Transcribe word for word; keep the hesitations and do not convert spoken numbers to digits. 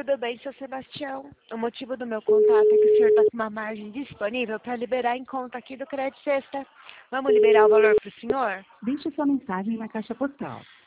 Tudo bem, seu Sebastião? O motivo do meu contato é que o senhor está com uma margem disponível para liberar em conta aqui do Crédito Sexta. Vamos liberar o valor para o senhor? Deixe sua mensagem na caixa postal.